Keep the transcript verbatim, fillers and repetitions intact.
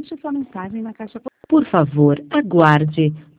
Deixe sua mensagem na caixa. Por favor, aguarde.